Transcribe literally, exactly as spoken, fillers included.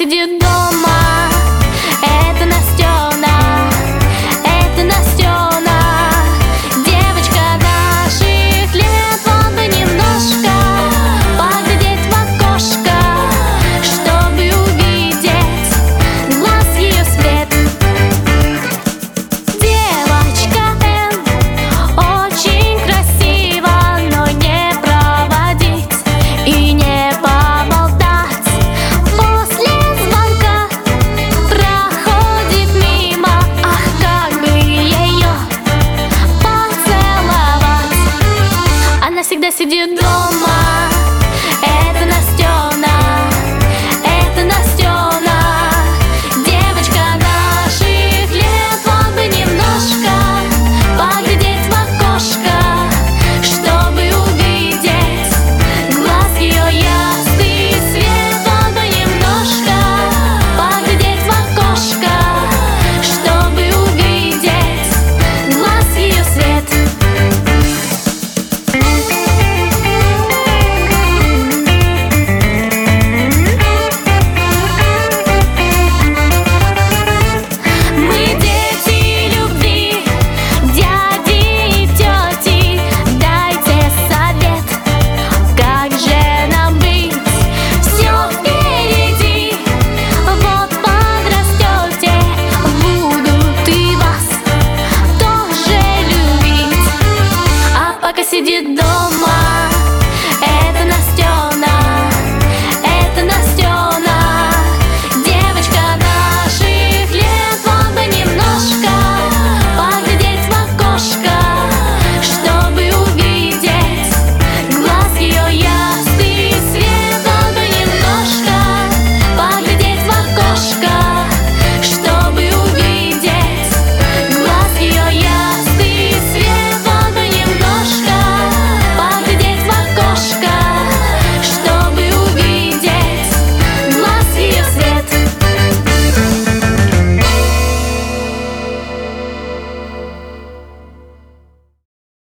сидит дома. Это Настена, это Настена, девочка наших лет. Вот бы немножко поглядеть в окошко, чтобы увидеть глаз ее свет. Девочка Н очень красива, но не проводить и не поболтать. После звонка проходит мимо, ах, как бы ее поцеловать. Она всегда сидит дома.